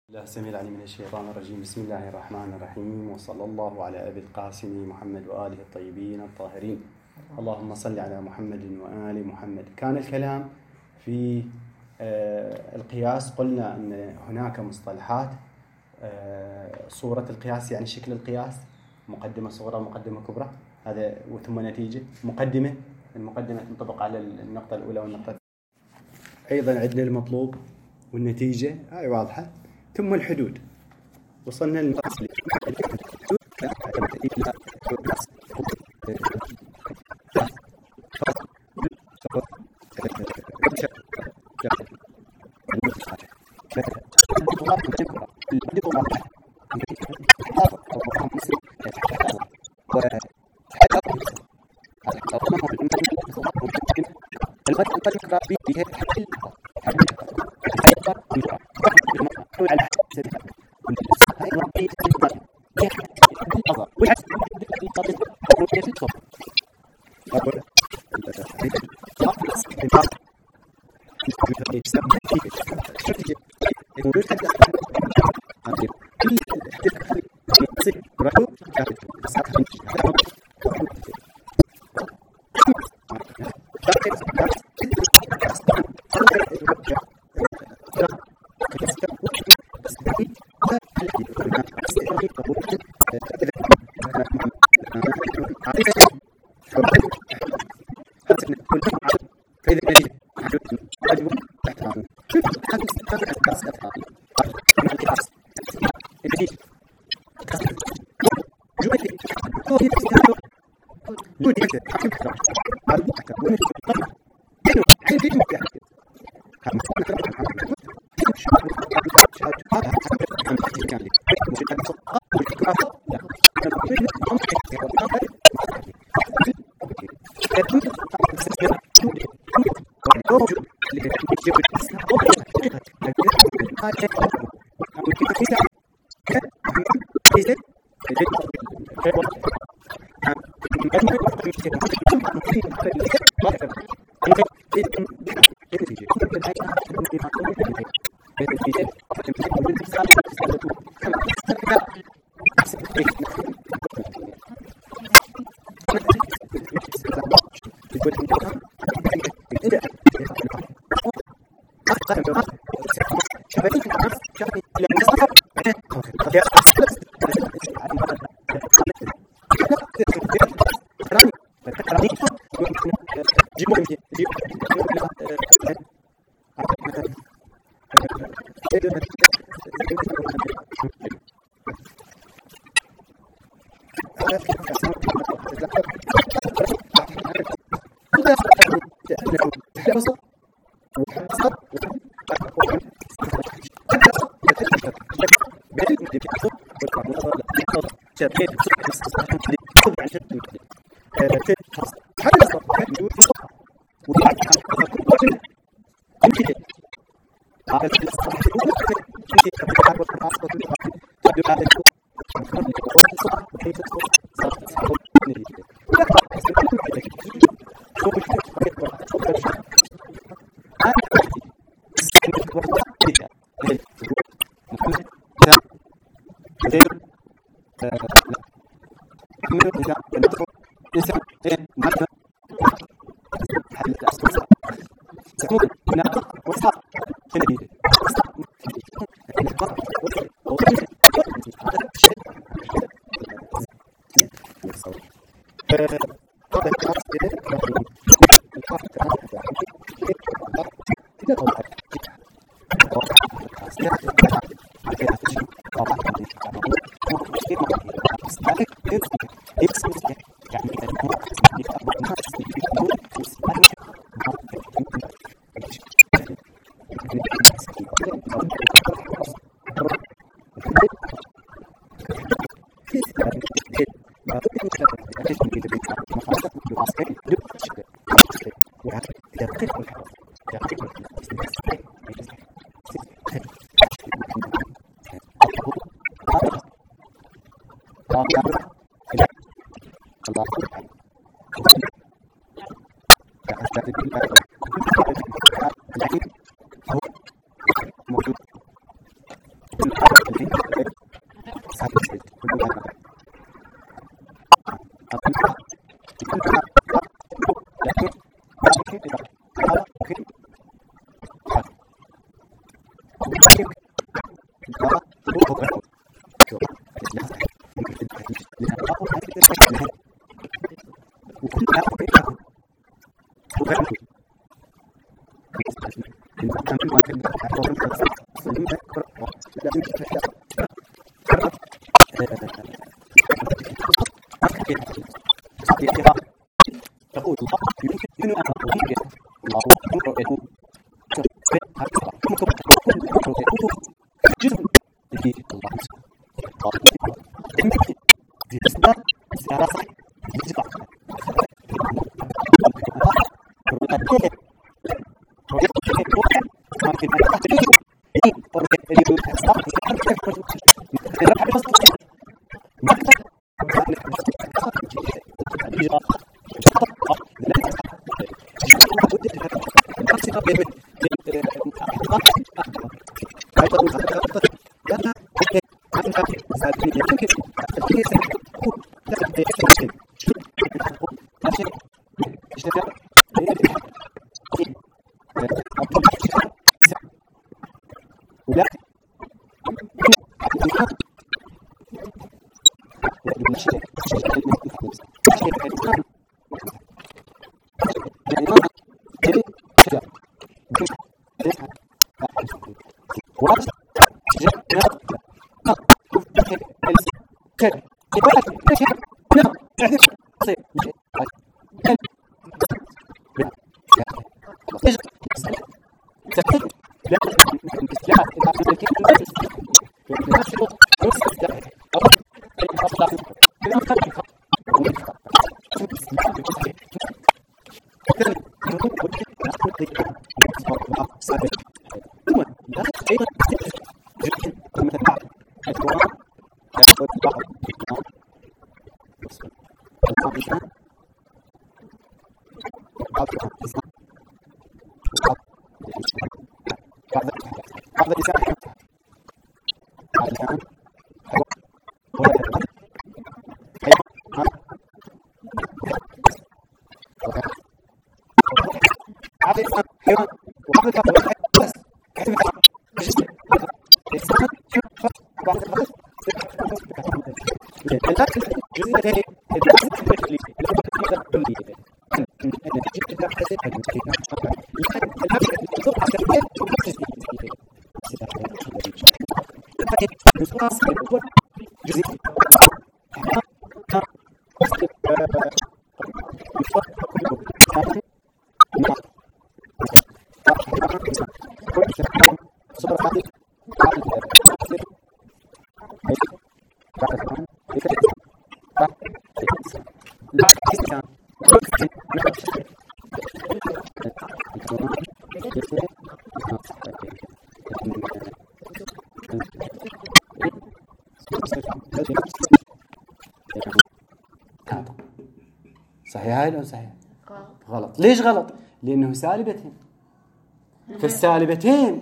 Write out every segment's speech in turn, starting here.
الله السميع العليم من الشيطان الرجيم. بسم الله الرحمن الرحيم، وصلى الله على أبي القاسم محمد وآله الطيبين الطاهرين. اللهم صل على محمد وآل محمد. كان الكلام في القياس، قلنا أن هناك مصطلحات. صورة القياس يعني شكل القياس، مقدمة صغرى مقدمة كبرى، هذا وثم نتيجة. مقدمة، المقدمة تنطبق على النقطة الأولى والنقطة الثانية. أيضا عندنا المطلوب والنتيجة، هاي واضحة. ثم الحدود، وصلنا للأصل. صحيح هاي ولا صحيح؟ غلط. ليش غلط؟ لأنه سالبتين. فالسالبتين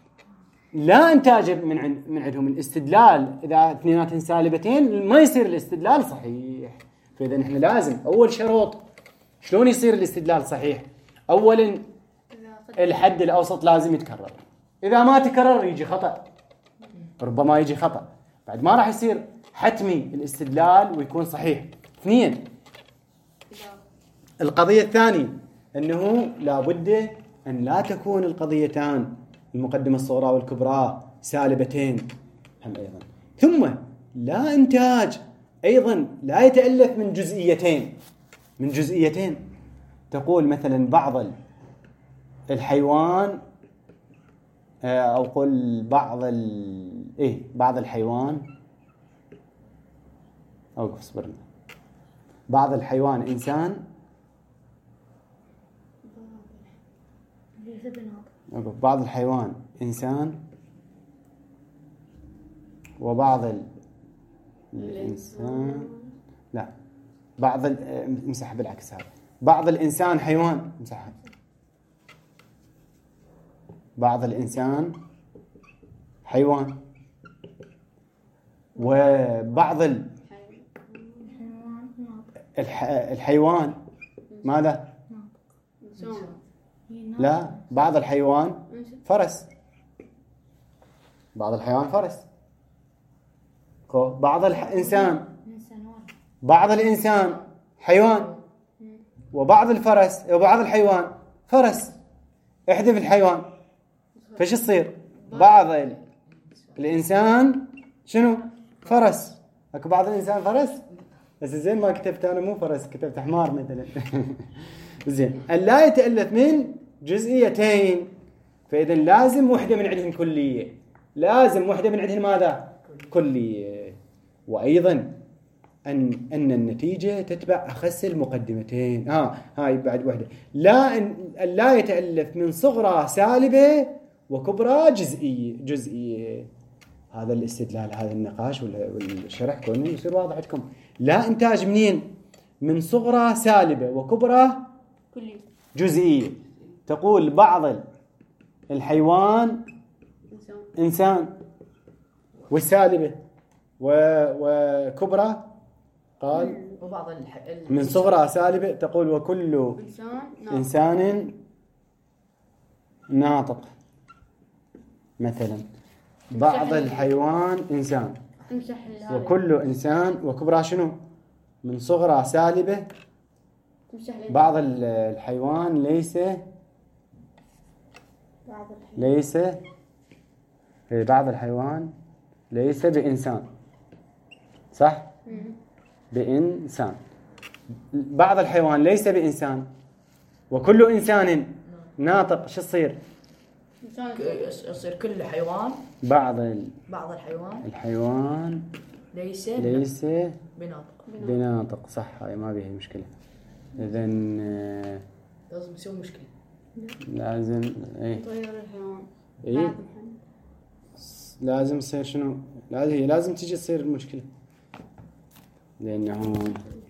لا انتاج من عندهم الاستدلال. إذا اثنيناتهم سالبتين ما يصير الاستدلال صحيح. فإذا نحن لازم أول شروط شلون يصير الاستدلال صحيح؟ أولا الحد الأوسط لازم يتكرر. إذا ما تكرر يجي خطأ، ربما يجي خطأ، بعد ما راح يصير حتمي الاستدلال ويكون صحيح. اثنين، القضية الثانية أنه لابد أن لا تكون القضيتان المقدمة الصغرى والكبرى سالبتين هم أيضا. ثم لا إنتاج أيضا لا يتألف من جزئيتين. تقول مثلا بعض الحيوان أو قل بعض الحيوان أو اصبر بعض الحيوان إنسان، بعض الحيوان إنسان وبعض الإنسان لا بعض مسح بالعكس هذا بعض الإنسان حيوان مسح بعض الإنسان حيوان وبعض الحيوان ماذا؟ لا، بعض الحيوان فرس. بعض الحيوان فرس. بعض الإنسان، بعض الإنسان حيوان، وبعض الفرس وبعض الحيوان فرس. احذف الحيوان فش يصير؟ بعض الإنسان شنو؟ فرس. اكو بعض الإنسان فرس، بس زين ما كتبت أنا مو فرس، كتبت حمار مثلا. زين، اللا يتألف من جزئيتين، فإذا لازم وحدة من عندهم كلية، لازم وحدة من عندهم ماذا؟ كلية. وأيضا أن النتيجة تتبع أخس المقدمتين. هاي بعد وحدة. لا يتألف من صغرى سالبة وكبرى جزئية. هذا الاستدلال، هذا النقاش والشرح كونه يصير واضح عندكم. لا إنتاج منين؟ من صغرى سالبة وكبرى جزئية. تقول بعض الحيوان إنسان، والسالبة وكبرى قال من صغرى سالبة. تقول وكل إنسان ناطق مثلا. بعض الحيوان إنسان، وكل إنسان وكبرى شنو؟ من صغرى سالبة. بعض الحيوان بعض الحيوان ليس بإنسان، صح؟ بإنسان. بعض الحيوان ليس بإنسان، وكل إنسان ناطق. شو يصير؟ يصير كل حيوان بعض الحيوان ليس بناطق. صح، هاي ما بيها مشكلة. إذن لازم يسوي مشكلة. لازم طير الحيوان. لازم يصير شنو؟ لازم تيجي تصير المشكلة، لأنه